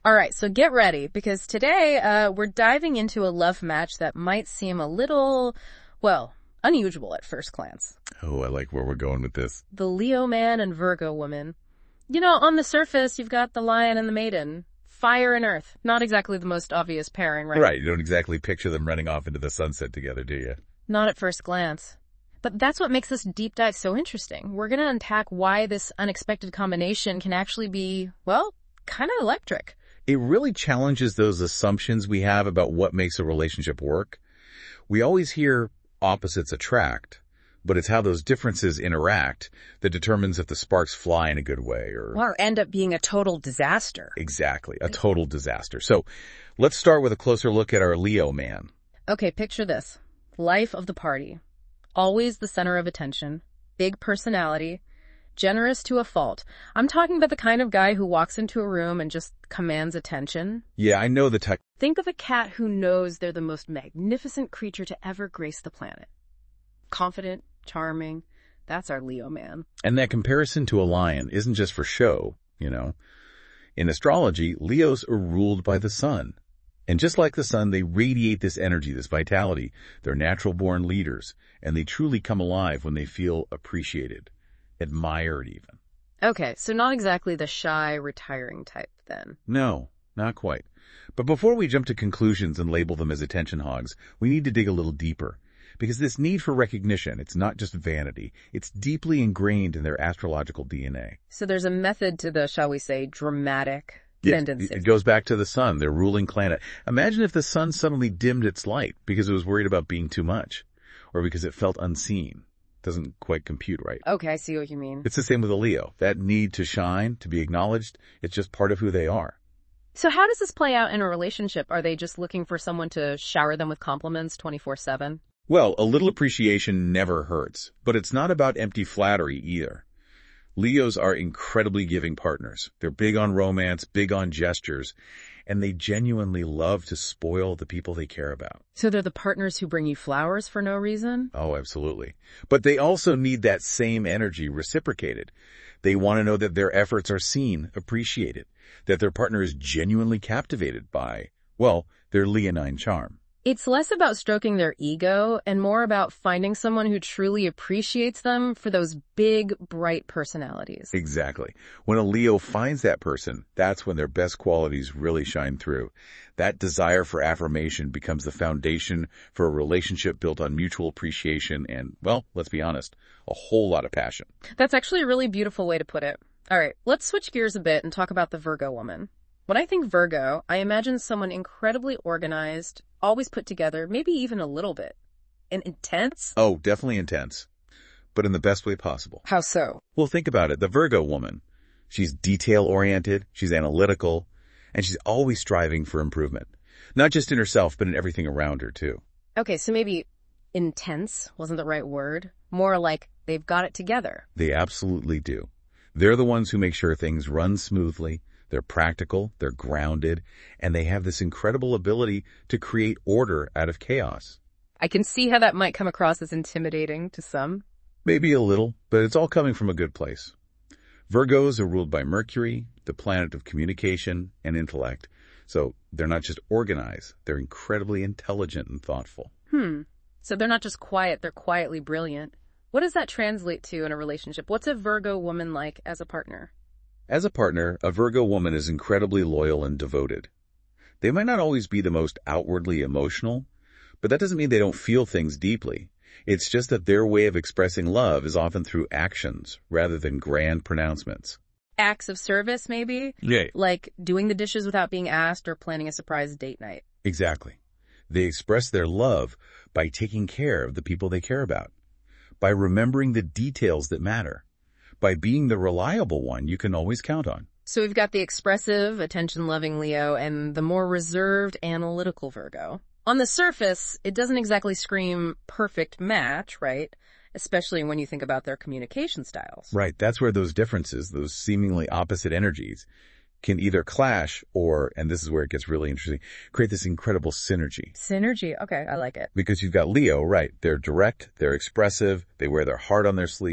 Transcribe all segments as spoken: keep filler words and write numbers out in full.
All right, so get ready, because today uh, we're diving into a love match that might seem a little, well, unusual at first glance. Oh, I like where we're going with this. The Leo man and Virgo woman. You know, on the surface, you've got the lion and the maiden. Fire and earth. Not exactly the most obvious pairing, right? Right, you don't exactly picture them running off into the sunset together, do you? Not at first glance. But that's what makes this deep dive so interesting. We're going to unpack why this unexpected combination can actually be, well, kind of electric. It really challenges those assumptions we have about what makes a relationship work. We always hear opposites attract, but it's how those differences interact that determines if the sparks fly in a good way or... Or end up being a total disaster. Exactly, a total disaster. So let's start with a closer look at our Leo man. Okay, picture this. Life of the party. Always the center of attention. Big personality. Generous to a fault. I'm talking about the kind of guy who walks into a room and just commands attention. Yeah, I know the type. Think of a cat who knows they're the most magnificent creature to ever grace the planet. Confident, charming. That's our Leo man. And that comparison to a lion isn't just for show, you know. In astrology, Leos are ruled by the sun. And just like the sun, they radiate this energy, this vitality. They're natural-born leaders, and they truly come alive when they feel appreciated, admired even. Okay, so not exactly the shy, retiring type then. No, not quite. But before we jump to conclusions and label them as attention hogs, we need to dig a little deeper. Because this need for recognition, it's not just vanity. It's deeply ingrained in their astrological D N A. So there's a method to the, shall we say, dramatic Yes, tendencies. it goes back to the sun, their ruling planet. Imagine if the sun suddenly dimmed its light because it was worried about being too much, or because it felt unseen. Doesn't quite compute right. Okay, I see what you mean. It's the same with a Leo. That need to shine, to be acknowledged, it's just part of who they are. So how does this play out in a relationship? Are they just looking for someone to shower them with compliments twenty-four seven? Well, a little appreciation never hurts, but it's not about empty flattery either. Leos are incredibly giving partners. They're big on romance, big on gestures, and they genuinely love to spoil the people they care about. So they're the partners who bring you flowers for no reason? Oh, absolutely. But they also need that same energy reciprocated. They want to know that their efforts are seen, appreciated, that their partner is genuinely captivated by, well, their leonine charm. It's less about stroking their ego and more about finding someone who truly appreciates them for those big, bright personalities. Exactly. When a Leo finds that person, that's when their best qualities really shine through. That desire for affirmation becomes the foundation for a relationship built on mutual appreciation and, well, let's be honest, a whole lot of passion. That's actually a really beautiful way to put it. All right, let's switch gears a bit and talk about the Virgo woman. When I think Virgo, I imagine someone incredibly organized, always put together, maybe even a little bit. And intense? Oh, definitely intense. But in the best way possible. How so? Well, think about it. The Virgo woman. She's detail-oriented, she's analytical, and she's always striving for improvement. Not just in herself, but in everything around her, too. Okay, so maybe intense wasn't the right word. More like they've got it together. They absolutely do. They're the ones who make sure things run smoothly. They're practical, they're grounded, and they have this incredible ability to create order out of chaos. I can see how that might come across as intimidating to some. Maybe a little, but it's all coming from a good place. Virgos are ruled by Mercury, the planet of communication and intellect. So they're not just organized, they're incredibly intelligent and thoughtful. Hmm. So they're not just quiet, they're quietly brilliant. What does that translate to in a relationship? What's a Virgo woman like as a partner? As a partner, a Virgo woman is incredibly loyal and devoted. They might not always be the most outwardly emotional, but that doesn't mean they don't feel things deeply. It's just that their way of expressing love is often through actions rather than grand pronouncements. Acts of service, maybe? Yeah. Like doing the dishes without being asked or planning a surprise date night. Exactly. They express their love by taking care of the people they care about, by remembering the details that matter, by being the reliable one you can always count on. So we've got the expressive, attention-loving Leo and the more reserved, analytical Virgo. On the surface, it doesn't exactly scream perfect match, right? Especially when you think about their communication styles. Right. That's where those differences, those seemingly opposite energies, can either clash or, and this is where it gets really interesting, create this incredible synergy. Synergy. Okay, I like it. Because you've got Leo, right? They're direct, they're expressive, they wear their heart on their sleeve,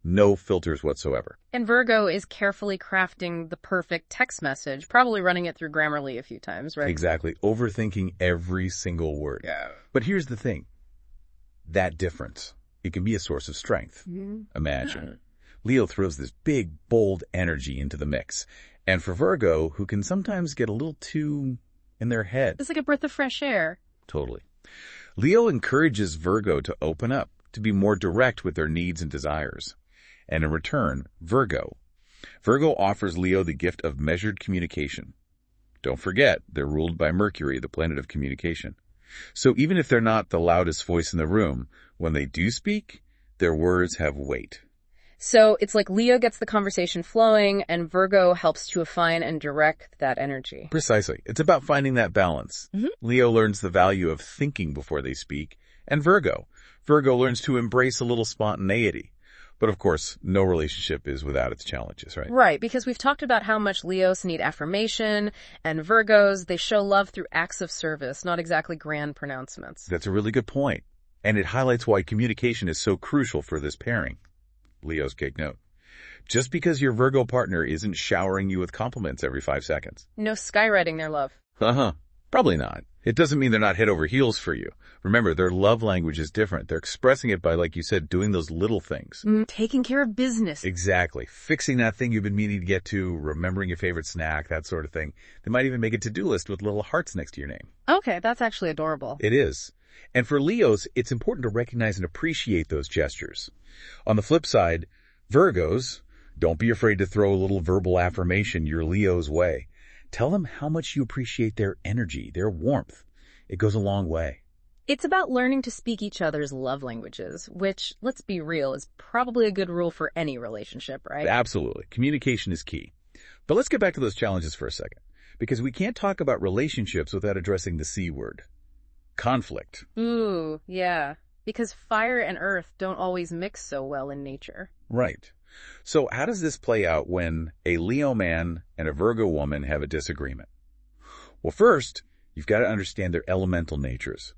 No filters whatsoever. And Virgo is carefully crafting the perfect text message, probably running it through Grammarly a few times, right? Exactly. Overthinking every single word. Yeah. But here's the thing. That difference, it can be a source of strength. Mm-hmm. Imagine. Leo throws this big, bold energy into the mix. And for Virgo, who can sometimes get a little too in their head. It's like a breath of fresh air. Totally. Leo encourages Virgo to open up, to be more direct with their needs and desires. And in return, Virgo. Virgo offers Leo the gift of measured communication. Don't forget, they're ruled by Mercury, the planet of communication. So even if they're not the loudest voice in the room, when they do speak, their words have weight. So it's like Leo gets the conversation flowing and Virgo helps to affine and direct that energy. Precisely. It's about finding that balance. Mm-hmm. Leo learns the value of thinking before they speak, and Virgo. Virgo learns to embrace a little spontaneity. But of course, no relationship is without its challenges, right? Right, because we've talked about how much Leos need affirmation, and Virgos, they show love through acts of service, not exactly grand pronouncements. That's a really good point. And it highlights why communication is so crucial for this pairing. Leo's take note. Just because your Virgo partner isn't showering you with compliments every five seconds. No skywriting their love. Uh-huh. Probably not. It doesn't mean they're not head over heels for you. Remember, their love language is different. They're expressing it by, like you said, doing those little things. Mm, taking care of business. Exactly. Fixing that thing you've been meaning to get to, remembering your favorite snack, that sort of thing. They might even make a to-do list with little hearts next to your name. Okay, that's actually adorable. It is. And for Leos, it's important to recognize and appreciate those gestures. On the flip side, Virgos, don't be afraid to throw a little verbal affirmation your Leo's way. Tell them how much you appreciate their energy, their warmth. It goes a long way. It's about learning to speak each other's love languages, which, let's be real, is probably a good rule for any relationship, right? Absolutely. Communication is key. But let's get back to those challenges for a second, because we can't talk about relationships without addressing the C word. Conflict. Ooh, yeah. Because fire and earth don't always mix so well in nature. Right. So how does this play out when a Leo man and a Virgo woman have a disagreement? Well, first, you've got to understand their elemental natures.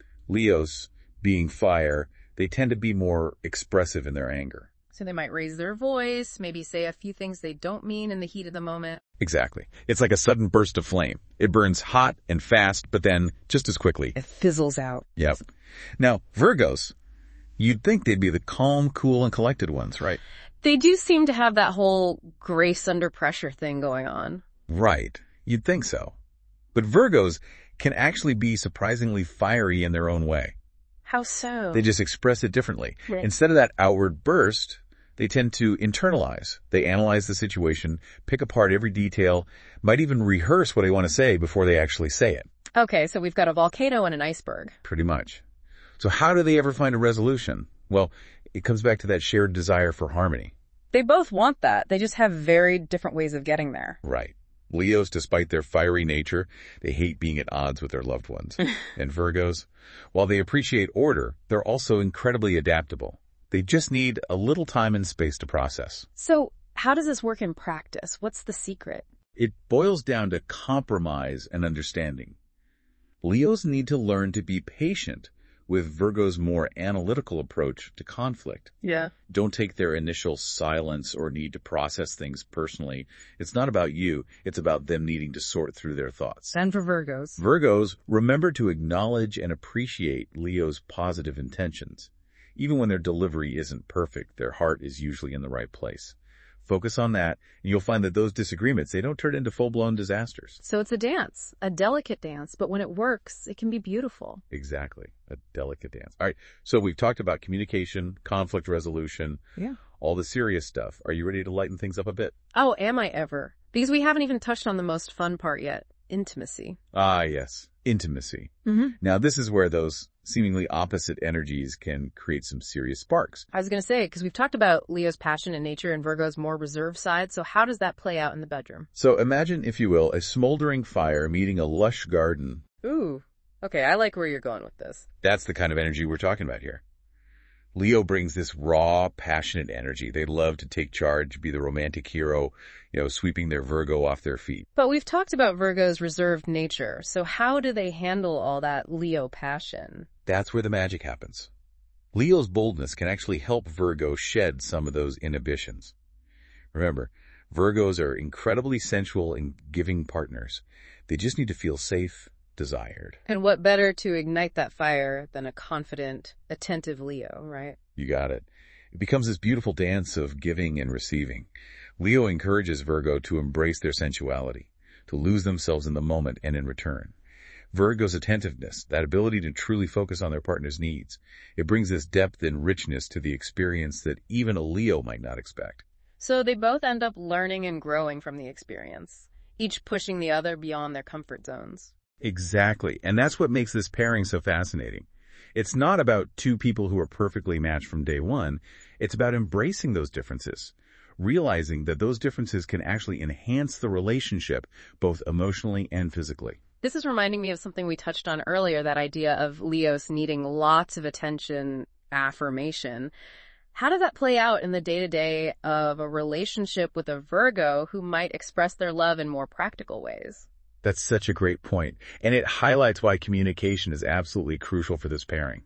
Leos, being fire, they tend to be more expressive in their anger. So they might raise their voice, maybe say a few things they don't mean in the heat of the moment. Exactly. It's like a sudden burst of flame. It burns hot and fast, but then just as quickly. It fizzles out. Yep. Now, Virgos, you'd think they'd be the calm, cool, and collected ones, right? They do seem to have that whole grace under pressure thing going on. Right. You'd think so. But Virgos can actually be surprisingly fiery in their own way. How so? They just express it differently. Right. Instead of that outward burst, they tend to internalize. They analyze the situation, pick apart every detail, might even rehearse what they want to say before they actually say it. Okay, so we've got a volcano and an iceberg. Pretty much. So how do they ever find a resolution? Well, it comes back to that shared desire for harmony. They both want that. They just have very different ways of getting there. Right. Leos, despite their fiery nature, they hate being at odds with their loved ones. And Virgos, while they appreciate order, they're also incredibly adaptable. They just need a little time and space to process. So how does this work in practice? What's the secret? It boils down to compromise and understanding. Leos need to learn to be patient with Virgo's more analytical approach to conflict. Yeah. Don't take their initial silence or need to process things personally. It's not about you. It's about them needing to sort through their thoughts. And for Virgos. Virgos, remember to acknowledge and appreciate Leo's positive intentions. Even when their delivery isn't perfect, their heart is usually in the right place. Focus on that, and you'll find that those disagreements, they don't turn into full-blown disasters. So it's a dance, a delicate dance, but when it works, it can be beautiful. Exactly. A delicate dance. All right. So we've talked about communication, conflict resolution, Yeah. all the serious stuff. Are you ready to lighten things up a bit? Oh, am I ever? Because we haven't even touched on the most fun part yet. Intimacy. Ah, yes. Intimacy. Mm-hmm. Now, this is where those seemingly opposite energies can create some serious sparks. I was going to say, because we've talked about Leo's passion and nature and Virgo's more reserved side, so how does that play out in the bedroom? So imagine, if you will, a smoldering fire meeting a lush garden. Ooh. Okay, I like where you're going with this. That's the kind of energy we're talking about here. Leo brings this raw, passionate energy. They love to take charge, be the romantic hero, you know, sweeping their Virgo off their feet. But we've talked about Virgo's reserved nature, so how do they handle all that Leo passion? That's where the magic happens. Leo's boldness can actually help Virgo shed some of those inhibitions. Remember, Virgos are incredibly sensual and giving partners. They just need to feel safe, desired. And what better to ignite that fire than a confident, attentive Leo, right? You got it. It becomes this beautiful dance of giving and receiving. Leo encourages Virgo to embrace their sensuality, to lose themselves in the moment and in return. Virgo's attentiveness, that ability to truly focus on their partner's needs, it brings this depth and richness to the experience that even a Leo might not expect. So they both end up learning and growing from the experience, each pushing the other beyond their comfort zones. Exactly. And that's what makes this pairing so fascinating. It's not about two people who are perfectly matched from day one. It's about embracing those differences, realizing that those differences can actually enhance the relationship, both emotionally and physically. This is reminding me of something we touched on earlier, that idea of Leos needing lots of attention, affirmation. How does that play out in the day-to-day of a relationship with a Virgo who might express their love in more practical ways? That's such a great point, and it highlights why communication is absolutely crucial for this pairing.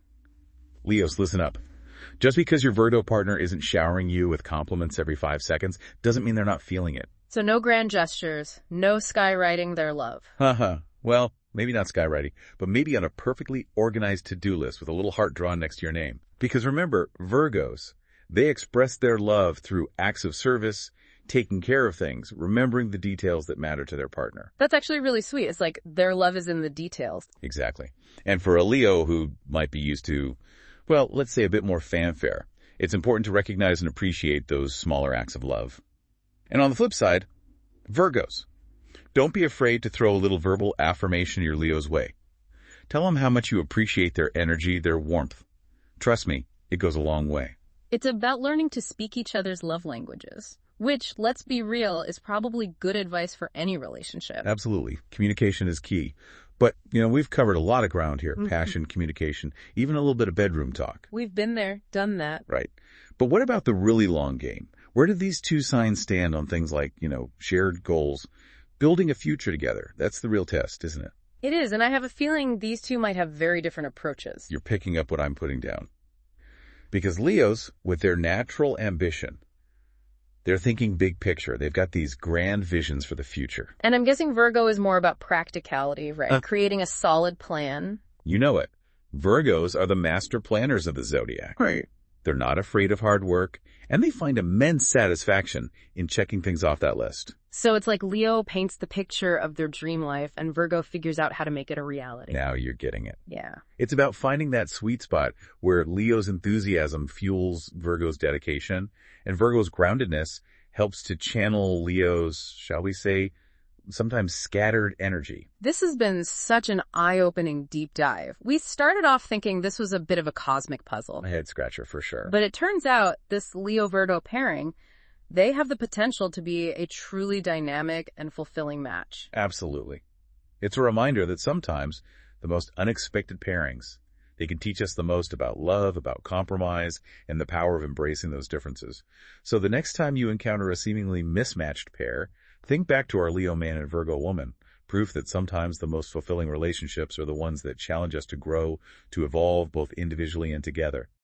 Leos, listen up. Just because your Virgo partner isn't showering you with compliments every five seconds doesn't mean they're not feeling it. So no grand gestures, no skywriting their love. Haha. Well, maybe not skywriting, but maybe on a perfectly organized to-do list with a little heart drawn next to your name. Because remember, Virgos, they express their love through acts of service, taking care of things, remembering the details that matter to their partner. That's actually really sweet. It's like their love is in the details. Exactly. And for a Leo who might be used to, well, let's say a bit more fanfare, it's important to recognize and appreciate those smaller acts of love. And on the flip side, Virgos. Don't be afraid to throw a little verbal affirmation your Leo's way. Tell them how much you appreciate their energy, their warmth. Trust me, it goes a long way. It's about learning to speak each other's love languages, which, let's be real, is probably good advice for any relationship. Absolutely. Communication is key. But, you know, we've covered a lot of ground here. Mm-hmm. Passion, communication, even a little bit of bedroom talk. We've been there, done that. Right. But what about the really long game? Where do these two signs stand on things like, you know, shared goals, building a future together? That's the real test, isn't it? It is, and I have a feeling these two might have very different approaches. You're picking up what I'm putting down. Because Leos, with their natural ambition, they're thinking big picture. They've got these grand visions for the future. And I'm guessing Virgo is more about practicality, right? Uh, Creating a solid plan. You know it. Virgos are the master planners of the zodiac. Right. They're not afraid of hard work, and they find immense satisfaction in checking things off that list. So it's like Leo paints the picture of their dream life, and Virgo figures out how to make it a reality. Now you're getting it. Yeah. It's about finding that sweet spot where Leo's enthusiasm fuels Virgo's dedication, and Virgo's groundedness helps to channel Leo's, shall we say, sometimes scattered energy. This has been such an eye-opening deep dive. We started off thinking this was a bit of a cosmic puzzle. A head scratcher for sure. But it turns out this Leo-Virgo pairing, they have the potential to be a truly dynamic and fulfilling match. Absolutely. It's a reminder that sometimes the most unexpected pairings, they can teach us the most about love, about compromise, and the power of embracing those differences. So the next time you encounter a seemingly mismatched pair, think back to our Leo man and Virgo woman, proof that sometimes the most fulfilling relationships are the ones that challenge us to grow, to evolve both individually and together.